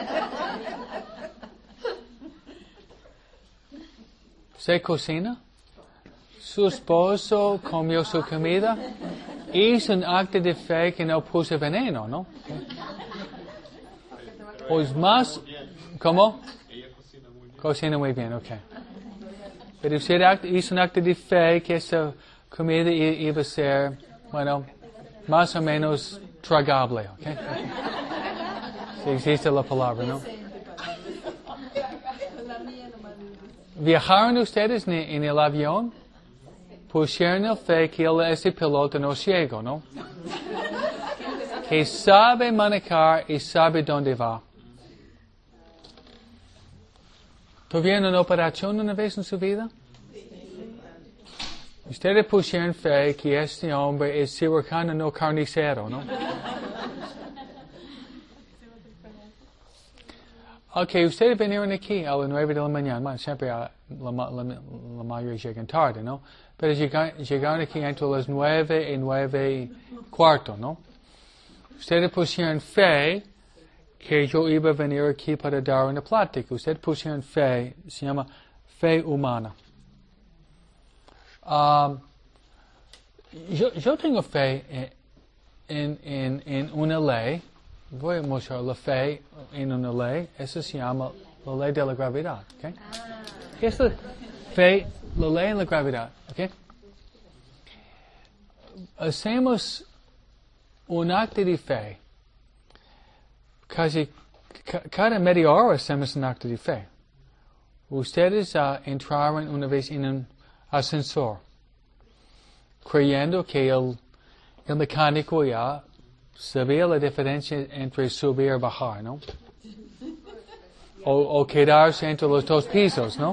S1: ¿Se cocina? Su esposo comió su comida. Hizo un acto de fe que no puso veneno, ¿no? O es más, ¿cómo? Cocina muy bien, ok. Pero usted hizo un acto de fe que esa comida iba a ser, bueno, más o menos tragable, ok. Si existe la palabra, ¿no? ¿Viajaron ustedes en, en el avión? Pusieron el fe que él, ese piloto no es ciego, ¿no? Que sabe manejar y sabe dónde va. ¿Tuvieron una operación una vez en su vida? Ustedes pusieron fe que este hombre es cirujano, no carnicero, ¿no? Ok, ustedes vinieron aquí a las nueve de la mañana. Bueno, siempre la, la, la, la mayoría llegan tarde, ¿no? Pero llegaron, llegaron aquí entre las nueve y nueve y cuarto, ¿no? Ustedes pusieron fe que yo iba a venir aquí para dar una plática. Ustedes pusieron fe, se llama fe humana. Um, yo, yo tengo fe en, en, en una ley. Voy a mostrar la fe en una ley. Eso se llama la ley de la gravedad. ¿Okay? ¿Qué es la fe? La ley en la gravedad. ¿Okay? Hacemos un acto de fe. Casi ca, cada media hora hacemos un acto de fe. Ustedes uh, entraron una vez en un ascensor, creyendo que el, el mecánico ya sabía la diferencia entre subir y bajar, ¿no? O, o quedarse entre los dos pisos, ¿no?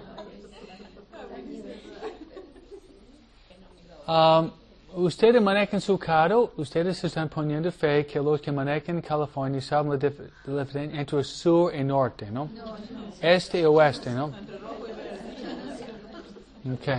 S1: Um, ustedes manejan su carro, ustedes están poniendo fe que los que manejan en California saben la, dif la diferencia entre sur y norte, ¿no? Este y oeste, ¿no? Okay.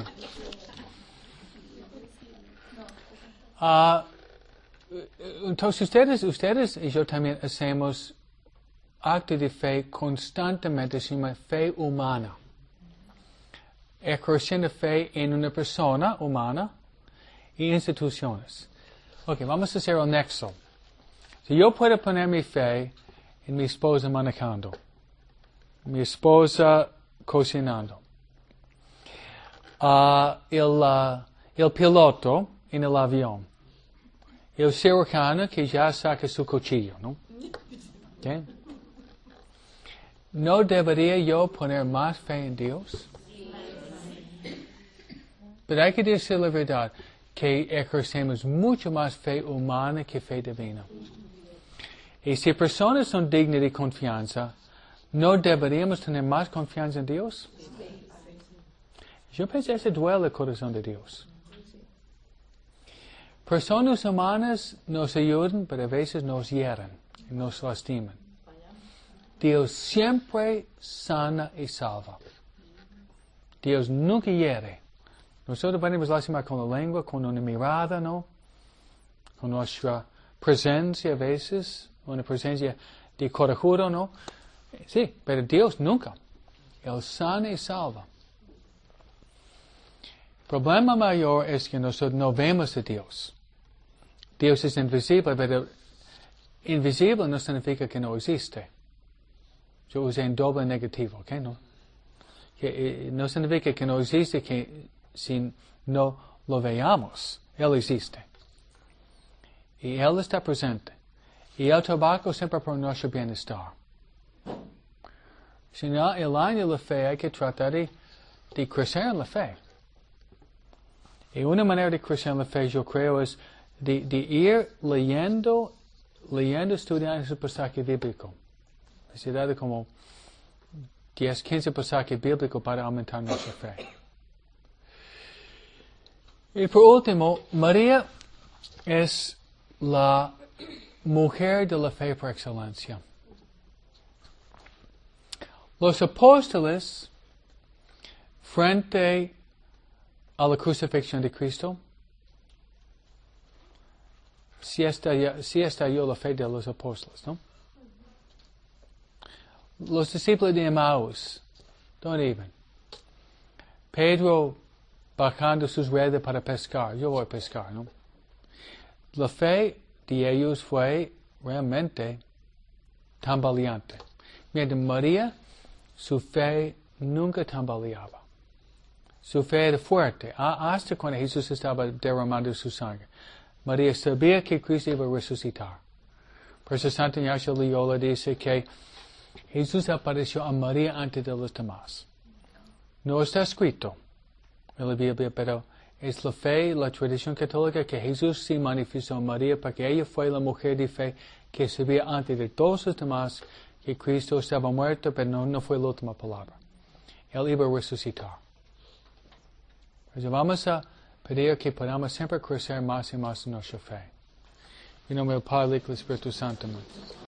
S1: Uh, entonces ustedes, ustedes y yo también hacemos acto de fe constantemente, se llama fe humana. Ejerciendo fe en una persona humana y instituciones. Ok, vamos a hacer el nexo. Si yo puedo poner mi fe en mi esposa manejando, mi esposa cocinando, uh, el, uh, el piloto en el avión, el cirujano que ya saca su cuchillo, ¿no? Okay. ¿No debería yo poner más fe en Dios? Pero hay que decir la verdad, que ejercemos mucho más fe humana que fe divina. Y si personas son dignas de confianza, ¿no deberíamos tener más confianza en Dios? Yo pienso que eso duele el corazón de Dios. Personas humanas nos ayudan, pero a veces nos hieren, nos lastiman. Dios siempre sana y salva. Dios nunca hiere. Nosotros podemos lastimar con la lengua, con una mirada, ¿no? Con nuestra presencia a veces, una presencia de corajudo, ¿no? Sí, pero Dios nunca. Él sana y salva. El problema mayor es que nosotros no vemos a Dios. Dios es invisible, pero invisible no significa que no existe. Yo usé en doble negativo, ¿ok? No, que, eh, no significa que no existe que si no lo veamos. Él existe. Y Él está presente. Y Él trabaja siempre por nuestro bienestar. Si no, el año de la fe hay que tratar de, de crecer en la fe. Y una manera de crecer en la fe, yo creo, es de, de ir leyendo, leyendo, estudiando su pasaje bíblico. Necesidad de como diez, quince pasajes bíblicos para aumentar nuestra fe. Y por último, María es la mujer de la fe por excelencia. Los apóstoles, frente a la crucifixión de Cristo, sí estalló, sí estalló la fe de los apóstoles, ¿no? Los discípulos de Emmaus, ¿dónde iban? Pedro bajando sus redes para pescar. Yo voy a pescar, ¿no? La fe de ellos fue realmente tambaleante. Mientras María, su fe nunca tambaleaba. Su fe era fuerte, hasta cuando Jesús estaba derramando su sangre. María sabía que Cristo iba a resucitar. Por eso Santa Ignacio Loyola dice que Jesús apareció a María antes de los demás. No está escrito en la Biblia, pero es la fe, la tradición católica que Jesús sí manifestó a María porque ella fue la mujer de fe que sabía antes de todos los demás que Cristo estaba muerto, pero no, no fue la última palabra. Él iba a resucitar. Entonces vamos a pedir que podamos siempre crecer más y más en nuestra fe. En nombre del Padre, y del Espíritu Santo. Amén.